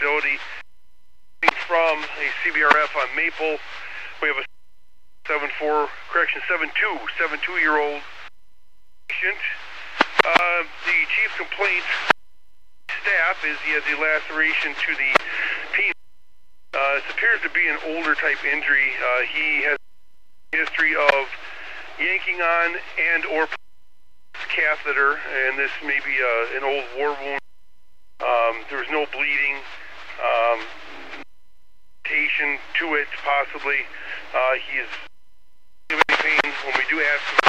facility. From a CBRF on Maple, we have a 72-year-old patient. The chief complaint staff is he has a laceration to the penis. It appears to be an older type injury. He has a history of yanking on and or catheter, and this may be an old war wound. There was no bleeding. To it, possibly. He is giving pain when we do ask him